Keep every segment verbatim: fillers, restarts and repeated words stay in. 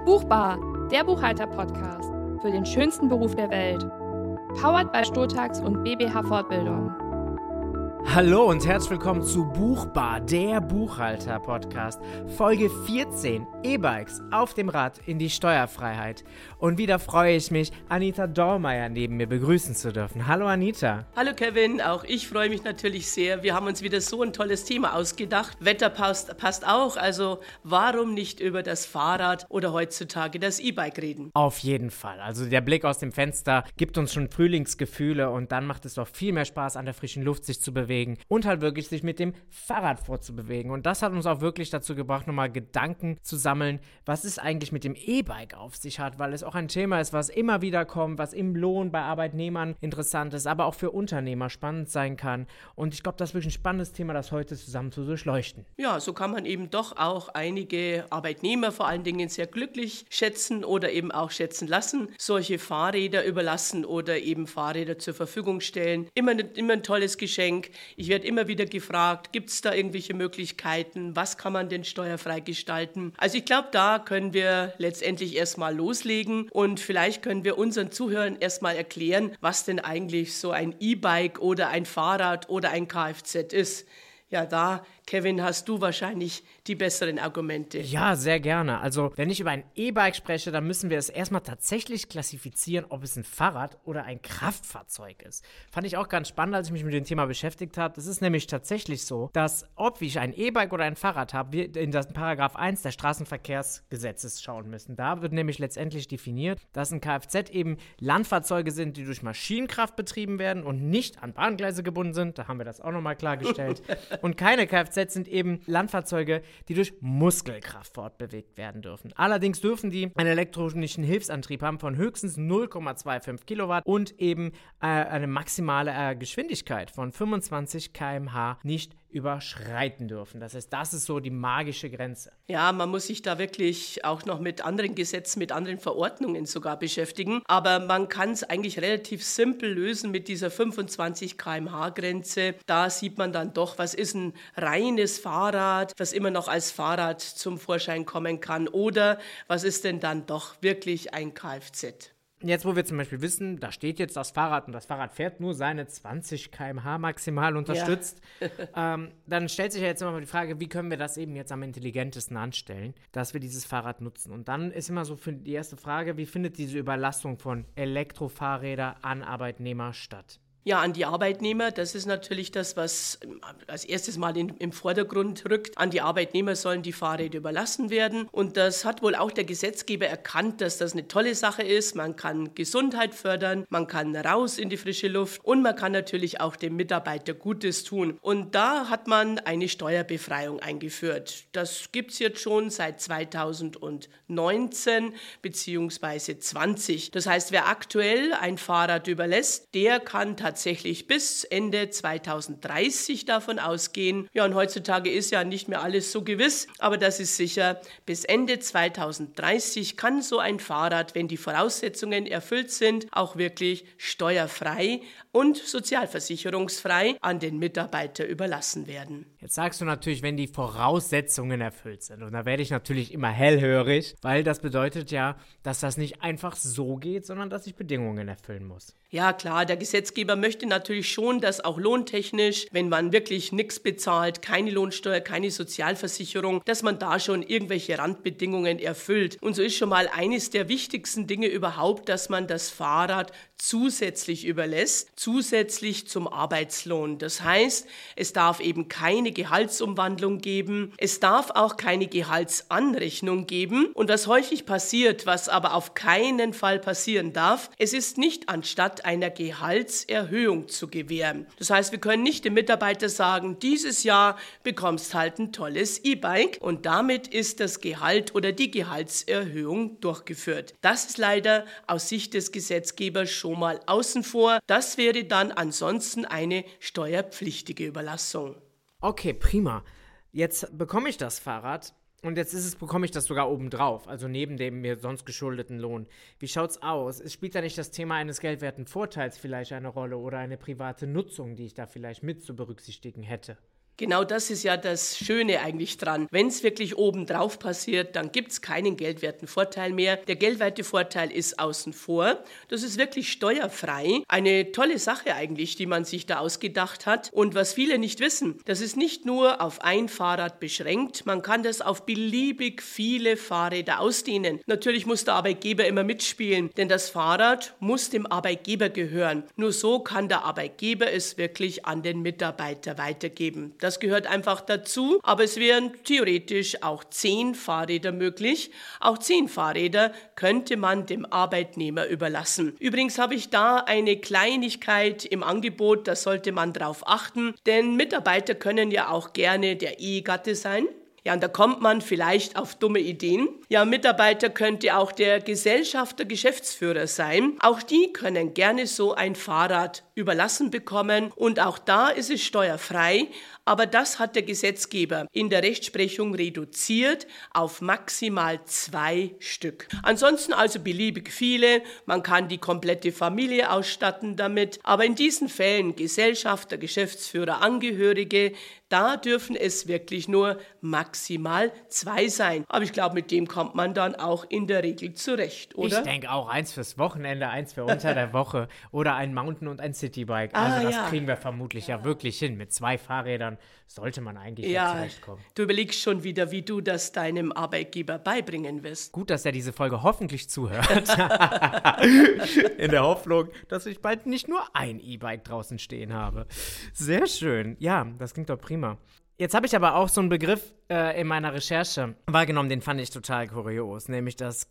Buchbar, der Buchhalter-Podcast für den schönsten Beruf der Welt. Powered by Sturtax und B B H Fortbildung. Hallo und herzlich willkommen zu Buchbar, der Buchhalter-Podcast. Folge vierzehn, E-Bikes auf dem Rad in die Steuerfreiheit. Und wieder freue ich mich, Anita Dormeyer neben mir begrüßen zu dürfen. Hallo Anita. Hallo Kevin, auch ich freue mich natürlich sehr. Wir haben uns wieder so ein tolles Thema ausgedacht. Wetter passt, passt auch, also warum nicht über das Fahrrad oder heutzutage das E-Bike reden? Auf jeden Fall. Also der Blick aus dem Fenster gibt uns schon Frühlingsgefühle und dann macht es doch viel mehr Spaß, an der frischen Luft sich zu bewegen. Und halt wirklich sich mit dem Fahrrad vorzubewegen. Und das hat uns auch wirklich dazu gebracht, nochmal Gedanken zu sammeln, was es eigentlich mit dem E-Bike auf sich hat, weil es auch ein Thema ist, was immer wieder kommt, was im Lohn bei Arbeitnehmern interessant ist, aber auch für Unternehmer spannend sein kann. Und ich glaube, das ist wirklich ein spannendes Thema, das heute zusammen zu durchleuchten. Ja, so kann man eben doch auch einige Arbeitnehmer vor allen Dingen sehr glücklich schätzen oder eben auch schätzen lassen, solche Fahrräder überlassen oder eben Fahrräder zur Verfügung stellen. Immer, immer ein tolles Geschenk. Ich werde immer wieder gefragt, gibt es da irgendwelche Möglichkeiten? Was kann man denn steuerfrei gestalten? Also ich glaube, da können wir letztendlich erstmal loslegen und vielleicht können wir unseren Zuhörern erstmal erklären, was denn eigentlich so ein E-Bike oder ein Fahrrad oder ein Kfz ist. Ja, da, Kevin, hast du wahrscheinlich die besseren Argumente. Ja, sehr gerne. Also, wenn ich über ein E-Bike spreche, dann müssen wir es erstmal tatsächlich klassifizieren, ob es ein Fahrrad oder ein Kraftfahrzeug ist. Fand ich auch ganz spannend, als ich mich mit dem Thema beschäftigt habe. Es ist nämlich tatsächlich so, dass ob ich ein E-Bike oder ein Fahrrad habe, wir in das Paragraph eins des Straßenverkehrsgesetzes schauen müssen. Da wird nämlich letztendlich definiert, dass ein Kfz eben Landfahrzeuge sind, die durch Maschinenkraft betrieben werden und nicht an Bahngleise gebunden sind. Da haben wir das auch nochmal klargestellt. Und keine Kfz sind eben Landfahrzeuge, die durch Muskelkraft fortbewegt werden dürfen. Allerdings dürfen die einen elektronischen Hilfsantrieb haben von höchstens null Komma fünfundzwanzig Kilowatt und eben äh, eine maximale äh, Geschwindigkeit von fünfundzwanzig Kilometer pro Stunde nicht überschreiten dürfen. Das heißt, das ist so die magische Grenze. Ja, man muss sich da wirklich auch noch mit anderen Gesetzen, mit anderen Verordnungen sogar beschäftigen. Aber man kann es eigentlich relativ simpel lösen mit dieser fünfundzwanzig Kilometer pro Stunde Grenze. Da sieht man dann doch, was ist ein reines Fahrrad, was immer noch als Fahrrad zum Vorschein kommen kann. Oder was ist denn dann doch wirklich ein Kfz? Jetzt, wo wir zum Beispiel wissen, da steht jetzt das Fahrrad und das Fahrrad fährt nur seine zwanzig Kilometer pro Stunde maximal unterstützt, ja. ähm, dann stellt sich ja jetzt immer mal die Frage, wie können wir das eben jetzt am intelligentesten anstellen, dass wir dieses Fahrrad nutzen. Und dann ist immer so für die erste Frage, wie findet diese Überlastung von Elektrofahrrädern an Arbeitnehmer statt? Ja, an die Arbeitnehmer, das ist natürlich das, was als erstes mal in, im Vordergrund rückt. An die Arbeitnehmer sollen die Fahrräder überlassen werden. Und das hat wohl auch der Gesetzgeber erkannt, dass das eine tolle Sache ist. Man kann Gesundheit fördern, man kann raus in die frische Luft und man kann natürlich auch dem Mitarbeiter Gutes tun. Und da hat man eine Steuerbefreiung eingeführt. Das gibt es jetzt schon seit zweitausendneunzehn bzw. zwanzig. Das heißt, wer aktuell ein Fahrrad überlässt, der kann tatsächlich tatsächlich bis Ende zweitausenddreißig davon ausgehen. Ja, und heutzutage ist ja nicht mehr alles so gewiss, aber das ist sicher, bis Ende zweitausenddreißig kann so ein Fahrrad, wenn die Voraussetzungen erfüllt sind, auch wirklich steuerfrei und sozialversicherungsfrei an den Mitarbeiter überlassen werden. Jetzt sagst du natürlich, wenn die Voraussetzungen erfüllt sind. Und da werde ich natürlich immer hellhörig, weil das bedeutet ja, dass das nicht einfach so geht, sondern dass ich Bedingungen erfüllen muss. Ja klar, der Gesetzgeber möchte natürlich schon, dass auch lohntechnisch, wenn man wirklich nichts bezahlt, keine Lohnsteuer, keine Sozialversicherung, dass man da schon irgendwelche Randbedingungen erfüllt. Und so ist schon mal eines der wichtigsten Dinge überhaupt, dass man das Fahrrad zusätzlich überlässt, zusätzlich zum Arbeitslohn. Das heißt, es darf eben keine Gehaltsumwandlung geben, es darf auch keine Gehaltsanrechnung geben. Und was häufig passiert, was aber auf keinen Fall passieren darf, es ist nicht anstatt einer Gehaltserhöhung zu gewähren. Das heißt, wir können nicht dem Mitarbeiter sagen, dieses Jahr bekommst halt ein tolles E-Bike und damit ist das Gehalt oder die Gehaltserhöhung durchgeführt. Das ist leider aus Sicht des Gesetzgebers schon mal außen vor. Das wäre dann ansonsten eine steuerpflichtige Überlassung. Okay, prima. Jetzt bekomme ich das Fahrrad. Und jetzt ist es, bekomme ich das sogar obendrauf, also neben dem mir sonst geschuldeten Lohn. Wie schaut's aus? Es spielt da nicht das Thema eines geldwerten Vorteils vielleicht eine Rolle oder eine private Nutzung, die ich da vielleicht mit zu berücksichtigen hätte? Genau das ist ja das Schöne eigentlich dran. Wenn es wirklich obendrauf passiert, dann gibt es keinen geldwerten Vorteil mehr. Der geldwerte Vorteil ist außen vor. Das ist wirklich steuerfrei. Eine tolle Sache eigentlich, die man sich da ausgedacht hat. Und was viele nicht wissen, das ist nicht nur auf ein Fahrrad beschränkt. Man kann das auf beliebig viele Fahrräder ausdehnen. Natürlich muss der Arbeitgeber immer mitspielen, denn das Fahrrad muss dem Arbeitgeber gehören. Nur so kann der Arbeitgeber es wirklich an den Mitarbeiter weitergeben. Das gehört einfach dazu, aber es wären theoretisch auch zehn Fahrräder möglich. Auch zehn Fahrräder könnte man dem Arbeitnehmer überlassen. Übrigens habe ich da eine Kleinigkeit im Angebot, da sollte man drauf achten, denn Mitarbeiter können ja auch gerne der Ehegatte sein. Ja, und da kommt man vielleicht auf dumme Ideen. Ja, Mitarbeiter könnte auch der Gesellschafter, Geschäftsführer sein. Auch die können gerne so ein Fahrrad überlassen bekommen und auch da ist es steuerfrei. Aber das hat der Gesetzgeber in der Rechtsprechung reduziert auf maximal zwei Stück. Ansonsten also beliebig viele. Man kann die komplette Familie ausstatten damit. Aber in diesen Fällen Gesellschafter, Geschäftsführer, Angehörige, da dürfen es wirklich nur maximal zwei sein. Aber ich glaube, mit dem kommt man dann auch in der Regel zurecht, oder? Ich denke auch eins fürs Wochenende, eins für unter der Woche oder ein Mountain- und ein Citybike. Also Ah, das ja. kriegen wir vermutlich ja wirklich hin. Mit zwei Fahrrädern sollte man eigentlich ja Ja, zurechtkommen. du überlegst schon wieder, wie du das deinem Arbeitgeber beibringen wirst. Gut, dass er diese Folge hoffentlich zuhört. In der Hoffnung, dass ich bald nicht nur ein E-Bike draußen stehen habe. Sehr schön. Ja, das klingt doch prima. Jetzt habe ich aber auch so einen Begriff äh, in meiner Recherche wahrgenommen, den fand ich total kurios, nämlich das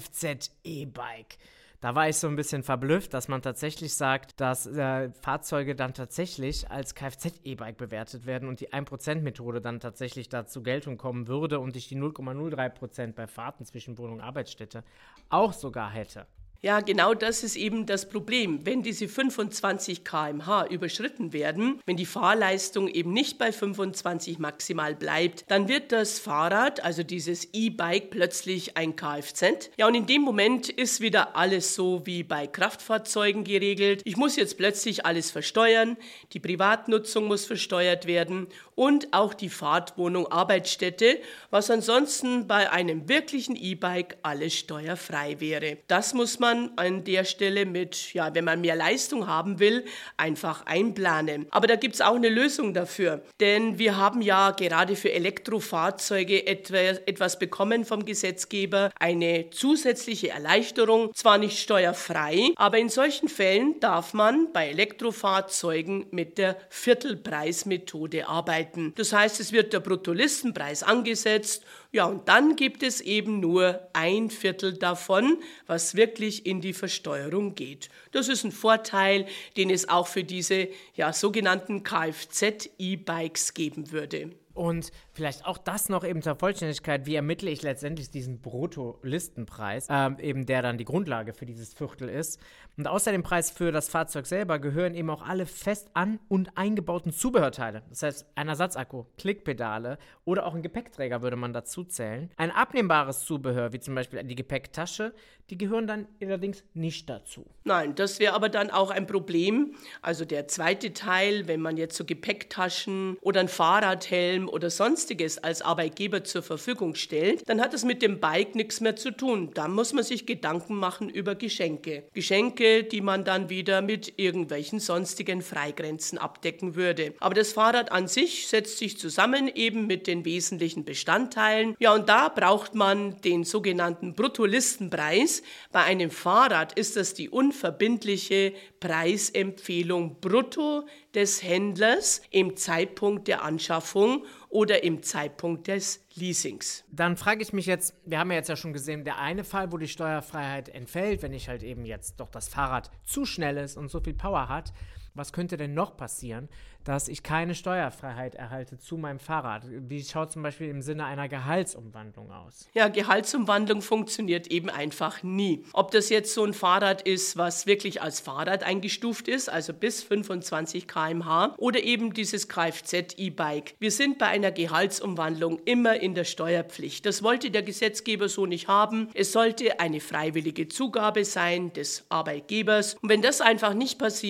Kfz-E-Bike. Da war ich so ein bisschen verblüfft, dass man tatsächlich sagt, dass äh, Fahrzeuge dann tatsächlich als Kfz-E-Bike bewertet werden und die ein Prozent Methode dann tatsächlich da zur Geltung kommen würde und ich die null Komma null drei Prozent bei Fahrten zwischen Wohnung und Arbeitsstätte auch sogar hätte. Ja, genau das ist eben das Problem. Wenn diese fünfundzwanzig Kilometer pro Stunde überschritten werden, wenn die Fahrleistung eben nicht bei fünfundzwanzig maximal bleibt, dann wird das Fahrrad, also dieses E-Bike, plötzlich ein Kfz. Ja, und in dem Moment ist wieder alles so wie bei Kraftfahrzeugen geregelt. Ich muss jetzt plötzlich alles versteuern, die Privatnutzung muss versteuert werden und auch die Fahrt, Wohnung, Arbeitsstätte, was ansonsten bei einem wirklichen E-Bike alles steuerfrei wäre. Das muss man an der Stelle mit, ja, wenn man mehr Leistung haben will, einfach einplanen. Aber da gibt es auch eine Lösung dafür, denn wir haben ja gerade für Elektrofahrzeuge etwas bekommen vom Gesetzgeber, eine zusätzliche Erleichterung, zwar nicht steuerfrei, aber in solchen Fällen darf man bei Elektrofahrzeugen mit der Viertelpreismethode arbeiten. Das heißt, es wird der Bruttolistenpreis angesetzt, ja, und dann gibt es eben nur ein Viertel davon, was wirklich in die Versteuerung geht. Das ist ein Vorteil, den es auch für diese ja, sogenannten Kfz-E-Bikes geben würde. Und vielleicht auch das noch eben zur Vollständigkeit, wie ermittle ich letztendlich diesen Bruttolistenpreis, ähm, eben der dann die Grundlage für dieses Viertel ist. Und außer dem Preis für das Fahrzeug selber gehören eben auch alle fest an- und eingebauten Zubehörteile. Das heißt, ein Ersatzakku, Klickpedale oder auch ein Gepäckträger würde man dazu zählen. Ein abnehmbares Zubehör, wie zum Beispiel die Gepäcktasche, die gehören dann allerdings nicht dazu. Nein, das wäre aber dann auch ein Problem. Also der zweite Teil, wenn man jetzt so Gepäcktaschen oder ein Fahrradhelm oder sonstiges als Arbeitgeber zur Verfügung stellt, dann hat es mit dem Bike nichts mehr zu tun. Da muss man sich Gedanken machen über Geschenke. Geschenke, die man dann wieder mit irgendwelchen sonstigen Freigrenzen abdecken würde. Aber das Fahrrad an sich setzt sich zusammen eben mit den wesentlichen Bestandteilen. Ja, und da braucht man den sogenannten Bruttolistenpreis. Bei einem Fahrrad ist das die unverbindliche Preisempfehlung brutto des Händlers im Zeitpunkt der Anschaffung oder im Zeitpunkt des Leasings. Dann frage ich mich jetzt, wir haben ja jetzt ja schon gesehen, der eine Fall, wo die Steuerfreiheit entfällt, wenn ich halt eben jetzt doch das Fahrrad zu schnell ist und so viel Power hat, was könnte denn noch passieren, dass ich keine Steuerfreiheit erhalte zu meinem Fahrrad? Wie schaut zum Beispiel im Sinne einer Gehaltsumwandlung aus? Ja, Gehaltsumwandlung funktioniert eben einfach nie. Ob das jetzt so ein Fahrrad ist, was wirklich als Fahrrad eingestuft ist, also bis fünfundzwanzig Kilometer pro Stunde, oder eben dieses Kfz-E-Bike. Wir sind bei einer Gehaltsumwandlung immer in der Steuerpflicht. Das wollte der Gesetzgeber so nicht haben. Es sollte eine freiwillige Zugabe sein des Arbeitgebers. Und wenn das einfach nicht passiert,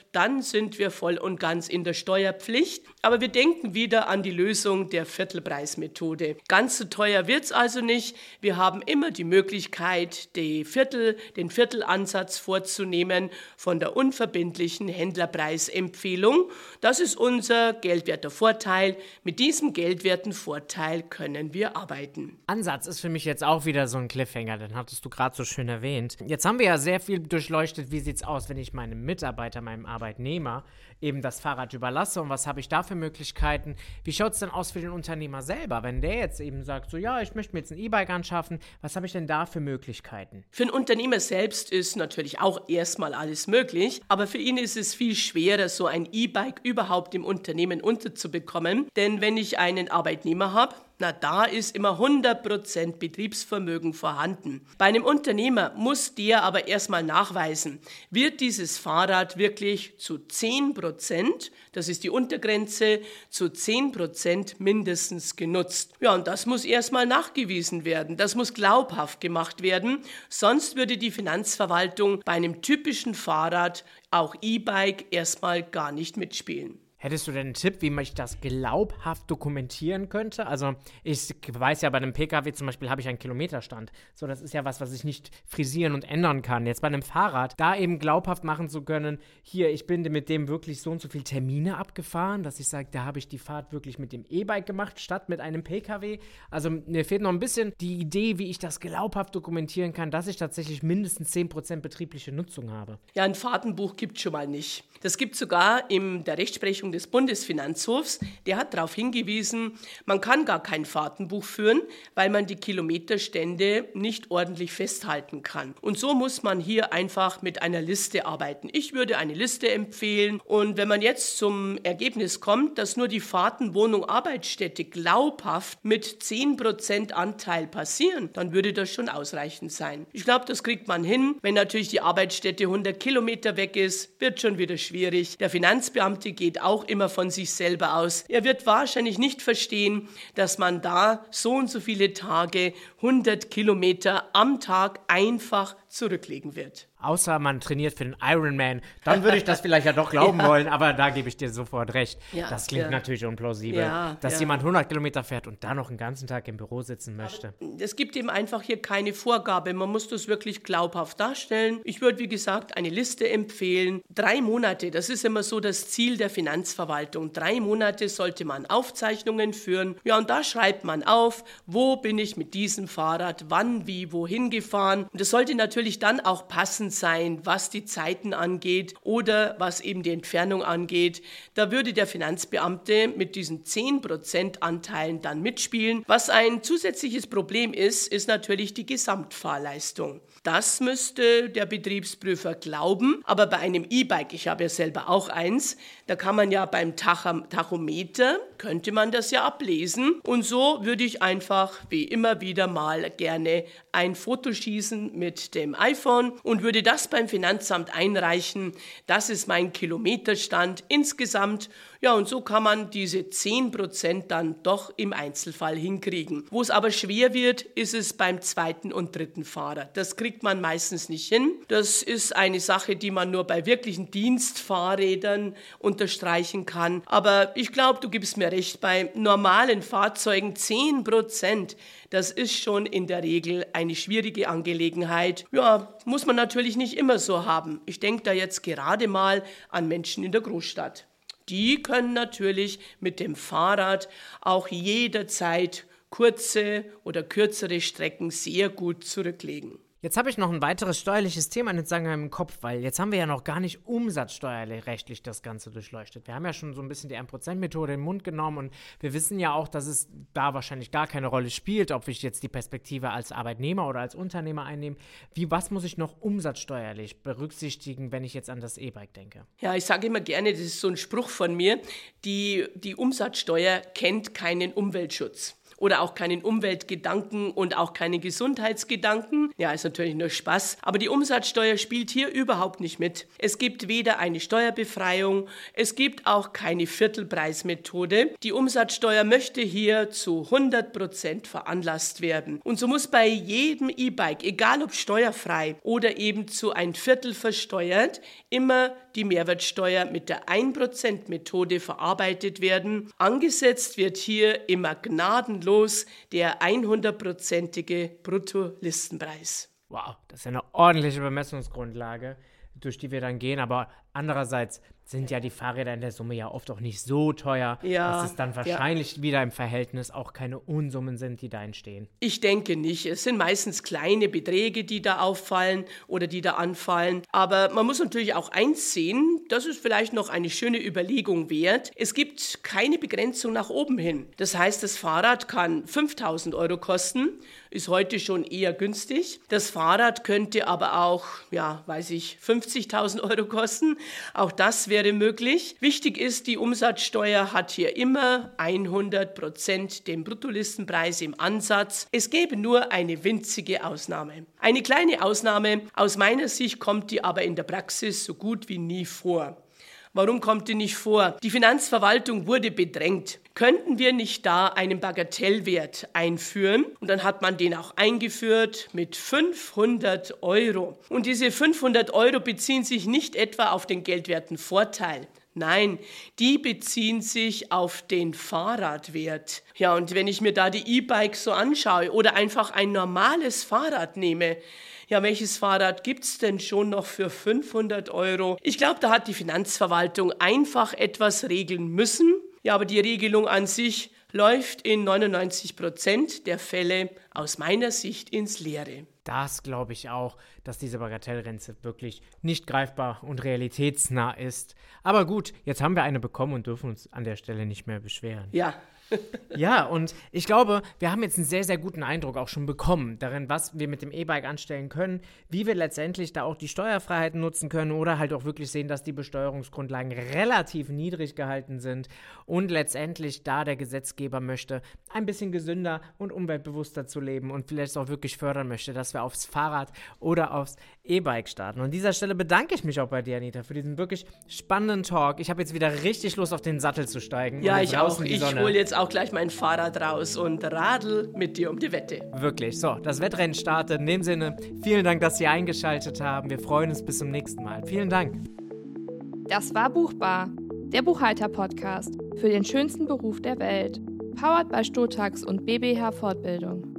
dann sind wir voll und ganz in der Steuerpflicht. Aber wir denken wieder an die Lösung der Viertelpreismethode. Ganz so teuer wird es also nicht. Wir haben immer die Möglichkeit, die Viertel, den Viertelansatz vorzunehmen von der unverbindlichen Händlerpreisempfehlung. Das ist unser geldwerter Vorteil. Mit diesem geldwerten Vorteil können wir arbeiten. Ansatz ist für mich jetzt auch wieder so ein Cliffhanger, den hattest du gerade so schön erwähnt. Jetzt haben wir ja sehr viel durchleuchtet, wie sieht es aus, wenn ich meinem Mitarbeiter, meinem Arbeitnehmer eben das Fahrrad überlasse und was habe ich da für Möglichkeiten? Wie schaut es denn aus für den Unternehmer selber, wenn der jetzt eben sagt, so ja, ich möchte mir jetzt ein E-Bike anschaffen, was habe ich denn da für Möglichkeiten? Für den Unternehmer selbst ist natürlich auch erstmal alles möglich, aber für ihn ist es viel schwerer, so ein E-Bike überhaupt im Unternehmen unterzubekommen, denn wenn ich einen Arbeitnehmer habe, na, da ist immer hundert Prozent Betriebsvermögen vorhanden. Bei einem Unternehmer muss der aber erstmal nachweisen, wird dieses Fahrrad wirklich zu zehn Prozent, das ist die Untergrenze, zu zehn Prozent mindestens genutzt. Ja, und das muss erstmal nachgewiesen werden, das muss glaubhaft gemacht werden, sonst würde die Finanzverwaltung bei einem typischen Fahrrad, auch E-Bike, erstmal gar nicht mitspielen. Hättest du denn einen Tipp, wie man das glaubhaft dokumentieren könnte? Also ich weiß ja, bei einem Pkw zum Beispiel habe ich einen Kilometerstand. So, das ist ja was, was ich nicht frisieren und ändern kann. Jetzt bei einem Fahrrad, da eben glaubhaft machen zu können, hier, ich bin mit dem wirklich so und so viele Termine abgefahren, dass ich sage, da habe ich die Fahrt wirklich mit dem E-Bike gemacht, statt mit einem Pkw. Also mir fehlt noch ein bisschen die Idee, wie ich das glaubhaft dokumentieren kann, dass ich tatsächlich mindestens zehn Prozent betriebliche Nutzung habe. Ja, ein Fahrtenbuch gibt es schon mal nicht. Das gibt es sogar in der Rechtsprechung des Bundesfinanzhofs. Der hat darauf hingewiesen, man kann gar kein Fahrtenbuch führen, weil man die Kilometerstände nicht ordentlich festhalten kann. Und so muss man hier einfach mit einer Liste arbeiten. Ich würde eine Liste empfehlen und wenn man jetzt zum Ergebnis kommt, dass nur die Fahrten, Wohnung, Arbeitsstätte glaubhaft mit zehn Prozent Anteil passieren, dann würde das schon ausreichend sein. Ich glaube, das kriegt man hin. Wenn natürlich die Arbeitsstätte hundert Kilometer weg ist, wird schon wieder schwierig. Der Finanzbeamte geht auch immer von sich selber aus. Er wird wahrscheinlich nicht verstehen, dass man da so und so viele Tage, hundert Kilometer am Tag einfach zurücklegen wird. Außer man trainiert für den Ironman, dann würde ich das vielleicht ja doch glauben ja. wollen, aber da gebe ich dir sofort recht. Ja, das klingt ja. natürlich unplausibel, ja, dass ja. jemand hundert Kilometer fährt und dann noch einen ganzen Tag im Büro sitzen möchte. Aber es gibt eben einfach hier keine Vorgabe, man muss das wirklich glaubhaft darstellen. Ich würde, wie gesagt, eine Liste empfehlen. Drei Monate, das ist immer so das Ziel der Finanzverwaltung. Drei Monate sollte man Aufzeichnungen führen. Ja, und da schreibt man auf, wo bin ich mit diesem Fahrrad, wann, wie, wohin gefahren. Und das sollte natürlich dann auch passen sein, was die Zeiten angeht oder was eben die Entfernung angeht. Da würde der Finanzbeamte mit diesen zehn Prozent Anteilen dann mitspielen. Was ein zusätzliches Problem ist, ist natürlich die Gesamtfahrleistung. Das müsste der Betriebsprüfer glauben, aber bei einem E-Bike, ich habe ja selber auch eins, da kann man ja beim Tachometer, könnte man das ja ablesen und so würde ich einfach wie immer wieder mal gerne ein Foto schießen mit dem iPhone und würde das beim Finanzamt einreichen. Das ist mein Kilometerstand insgesamt. Ja, und so kann man diese zehn Prozent dann doch im Einzelfall hinkriegen. Wo es aber schwer wird, ist es beim zweiten und dritten Fahrer. Das kriegt man meistens nicht hin. Das ist eine Sache, die man nur bei wirklichen Dienstfahrrädern unterstreichen kann. Aber ich glaube, du gibst mir recht, bei normalen Fahrzeugen zehn Prozent, das ist schon in der Regel eine schwierige Angelegenheit. Ja, muss man natürlich nicht immer so haben. Ich denke da jetzt gerade mal an Menschen in der Großstadt. Die können natürlich mit dem Fahrrad auch jederzeit kurze oder kürzere Strecken sehr gut zurücklegen. Jetzt habe ich noch ein weiteres steuerliches Thema jetzt sagen wir im Kopf, weil jetzt haben wir ja noch gar nicht umsatzsteuerrechtlich das Ganze durchleuchtet. Wir haben ja schon so ein bisschen die ein Prozent Methode in den Mund genommen und wir wissen ja auch, dass es da wahrscheinlich gar keine Rolle spielt, ob ich jetzt die Perspektive als Arbeitnehmer oder als Unternehmer einnehme. Wie, was muss ich noch umsatzsteuerlich berücksichtigen, wenn ich jetzt an das E-Bike denke? Ja, ich sage immer gerne, das ist so ein Spruch von mir, die, die Umsatzsteuer kennt keinen Umweltschutz. Oder auch keinen Umweltgedanken und auch keine Gesundheitsgedanken. Ja, ist natürlich nur Spaß. Aber die Umsatzsteuer spielt hier überhaupt nicht mit. Es gibt weder eine Steuerbefreiung, es gibt auch keine Viertelpreismethode. Die Umsatzsteuer möchte hier zu hundert Prozent veranlasst werden. Und so muss bei jedem E-Bike, egal ob steuerfrei oder eben zu ein Viertel versteuert, immer die die Mehrwertsteuer mit der ein Prozent Methode verarbeitet werden. Angesetzt wird hier immer gnadenlos der hundertprozentige Bruttolistenpreis. Wow, das ist ja eine ordentliche Bemessungsgrundlage, durch die wir dann gehen, aber andererseits sind ja die Fahrräder in der Summe ja oft auch nicht so teuer, ja, dass es dann wahrscheinlich ja. wieder im Verhältnis auch keine Unsummen sind, die da entstehen. Ich denke nicht. Es sind meistens kleine Beträge, die da auffallen oder die da anfallen. Aber man muss natürlich auch eins sehen, das ist vielleicht noch eine schöne Überlegung wert. Es gibt keine Begrenzung nach oben hin. Das heißt, das Fahrrad kann fünftausend Euro kosten, ist heute schon eher günstig. Das Fahrrad könnte aber auch, ja, weiß ich, fünfzigtausend Euro kosten. Auch das wäre möglich. Wichtig ist, die Umsatzsteuer hat hier immer hundert Prozent den Bruttolistenpreis im Ansatz. Es gäbe nur eine winzige Ausnahme. Eine kleine Ausnahme, aus meiner Sicht kommt die aber in der Praxis so gut wie nie vor. Warum kommt die nicht vor? Die Finanzverwaltung wurde bedrängt. Könnten wir nicht da einen Bagatellwert einführen? Und dann hat man den auch eingeführt mit fünfhundert Euro. Und diese fünfhundert Euro beziehen sich nicht etwa auf den geldwerten Vorteil. Nein, die beziehen sich auf den Fahrradwert. Ja, und wenn ich mir da die E-Bikes so anschaue oder einfach ein normales Fahrrad nehme, ja, welches Fahrrad gibt's denn schon noch für fünfhundert Euro? Ich glaube, da hat die Finanzverwaltung einfach etwas regeln müssen. Ja, aber die Regelung an sich läuft in neunundneunzig Prozent der Fälle aus meiner Sicht ins Leere. Das glaube ich auch, dass diese Bagatellgrenze wirklich nicht greifbar und realitätsnah ist. Aber gut, jetzt haben wir eine bekommen und dürfen uns an der Stelle nicht mehr beschweren. Ja. Ja, und ich glaube, wir haben jetzt einen sehr, sehr guten Eindruck auch schon bekommen darin, was wir mit dem E-Bike anstellen können, wie wir letztendlich da auch die Steuerfreiheiten nutzen können oder halt auch wirklich sehen, dass die Besteuerungsgrundlagen relativ niedrig gehalten sind und letztendlich da der Gesetzgeber möchte, ein bisschen gesünder und umweltbewusster zu leben und vielleicht auch wirklich fördern möchte, dass wir aufs Fahrrad oder aufs E-Bike starten. Und an dieser Stelle bedanke ich mich auch bei dir, Anita, für diesen wirklich spannenden Talk. Ich habe jetzt wieder richtig Lust, auf den Sattel zu steigen. Ja, ich auch. Ich hole jetzt auch gleich mein Fahrrad raus und radel mit dir um die Wette. Wirklich. So, das Wettrennen startet. In dem Sinne, vielen Dank, dass Sie eingeschaltet haben. Wir freuen uns bis zum nächsten Mal. Vielen Dank. Das war Buchbar, der Buchhalter-Podcast für den schönsten Beruf der Welt. Powered by Stotax und B B H Fortbildung.